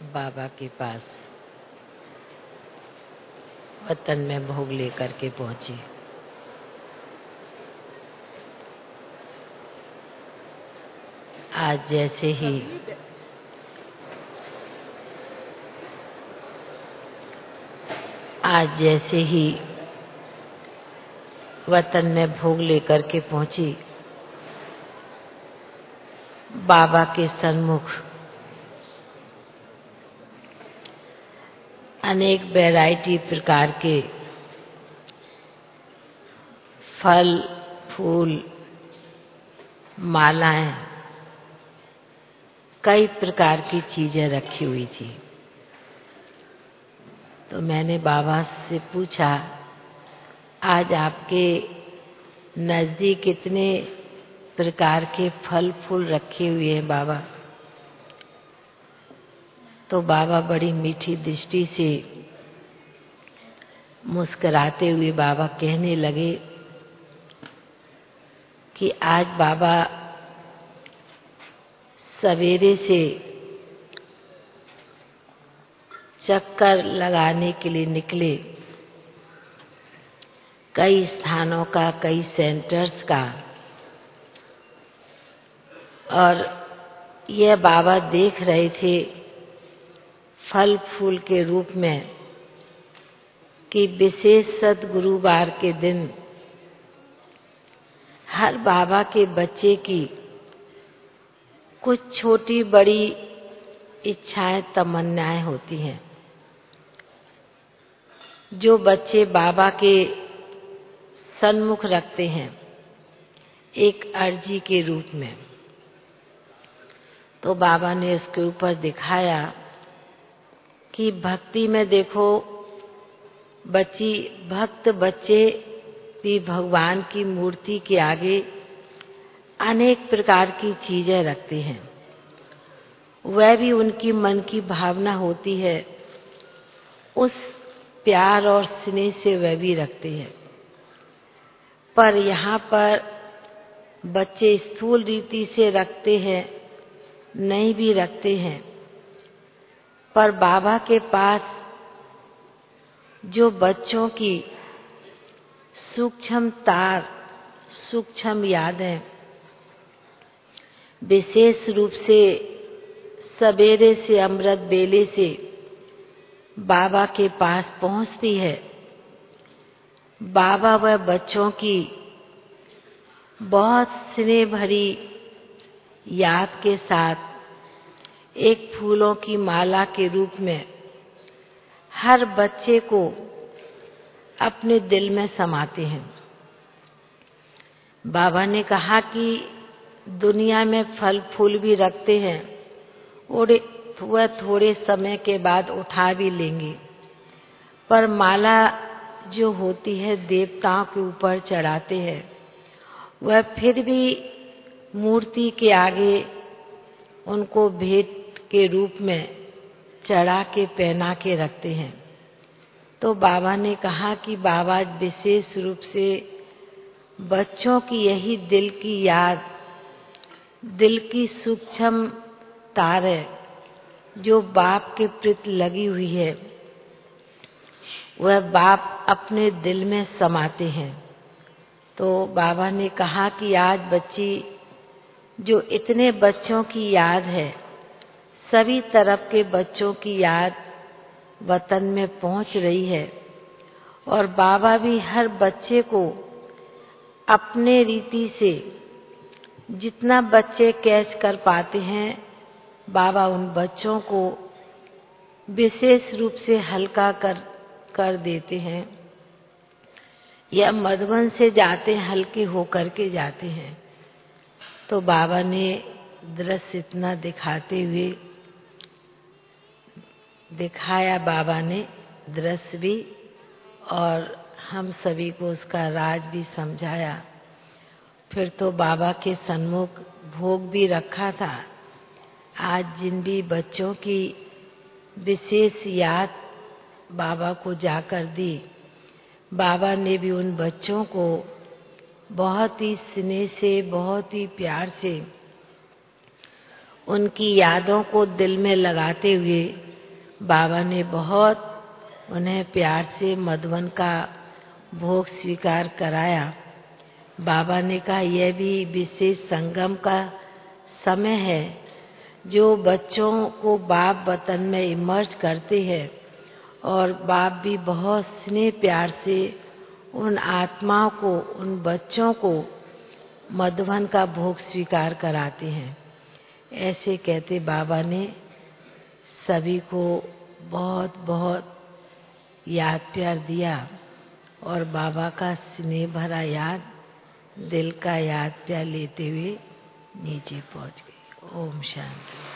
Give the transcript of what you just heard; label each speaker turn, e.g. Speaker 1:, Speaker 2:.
Speaker 1: बाबा के पास वतन में भोग लेकर के पहुंची। आज जैसे ही वतन में भोग लेकर के पहुंची, बाबा के सन्मुख अनेक वैरायटी प्रकार के फल, फूल, मालाएं, कई प्रकार की चीजें रखी हुई थी। तो मैंने बाबा से पूछा, आज आपके नजदीक कितने प्रकार के फल फूल रखे हुए हैं बाबा? तो बाबा बड़ी मीठी दृष्टि से मुस्कुराते हुए बाबा कहने लगे कि आज बाबा सवेरे से चक्कर लगाने के लिए निकले, कई स्थानों का, कई सेंटर्स का, और यह बाबा देख रहे थे फल फूल के रूप में कि विशेष सद्गुरुवार के दिन हर बाबा के बच्चे की कुछ छोटी बड़ी इच्छाएं, तमन्नाएं होती हैं, जो बच्चे बाबा के सन्मुख रखते हैं एक अर्जी के रूप में। तो बाबा ने इसके ऊपर दिखाया कि भक्ति में देखो, भक्त बच्चे भी भगवान की मूर्ति के आगे अनेक प्रकार की चीजें रखते हैं। वह भी उनकी मन की भावना होती है, उस प्यार और स्नेह से वह भी रखते हैं। पर यहाँ पर बच्चे स्थूल रीति से रखते हैं, नहीं भी रखते हैं, पर बाबा के पास जो बच्चों की सूक्ष्म तार, सूक्ष्म यादें विशेष रूप से सवेरे से अमृत बेले से बाबा के पास पहुंचती है, बाबा वह बच्चों की बहुत स्नेह भरी याद के साथ एक फूलों की माला के रूप में हर बच्चे को अपने दिल में समाते हैं। बाबा ने कहा कि दुनिया में फल फूल भी रखते हैं, वह थोड़े समय के बाद उठा भी लेंगे, पर माला जो होती है देवताओं के ऊपर चढ़ाते हैं, वह फिर भी मूर्ति के आगे उनको भेंट के रूप में चढ़ा के पहना के रखते हैं। तो बाबा ने कहा कि बाबा विशेष रूप से बच्चों की यही दिल की याद, दिल की सूक्ष्म तार है जो बाप के प्रति लगी हुई है, वह बाप अपने दिल में समाते हैं। तो बाबा ने कहा कि आज बच्ची जो इतने बच्चों की याद है, सभी तरफ के बच्चों की याद वतन में पहुंच रही है, और बाबा भी हर बच्चे को अपने रीति से जितना बच्चे कैच कर पाते हैं, बाबा उन बच्चों को विशेष रूप से हल्का कर देते हैं, या मधुबन से जाते हैं हल्के होकर के जाते हैं। तो बाबा ने दृश्य इतना दिखाते हुए दिखाया, बाबा ने दृश्य भी, और हम सभी को उसका राज भी समझाया। फिर तो बाबा के सन्मुख भोग भी रखा था। आज जिन भी बच्चों की विशेष याद बाबा को जाकर दी, बाबा ने भी उन बच्चों को बहुत ही स्नेह से, बहुत ही प्यार से उनकी यादों को दिल में लगाते हुए बाबा ने बहुत उन्हें प्यार से मधुवन का भोग स्वीकार कराया। बाबा ने कहा यह भी विशेष संगम का समय है जो बच्चों को बाप वतन में इमर्ज करते हैं और बाप भी बहुत स्नेह प्यार से उन आत्माओं को, उन बच्चों को मधुवन का भोग स्वीकार कराते हैं। ऐसे कहते बाबा ने सभी को बहुत बहुत याद प्यार दिया और बाबा का स्नेह भरा याद, दिल का याद प्यार लेते हुए नीचे पहुंच गए। ओम शांति।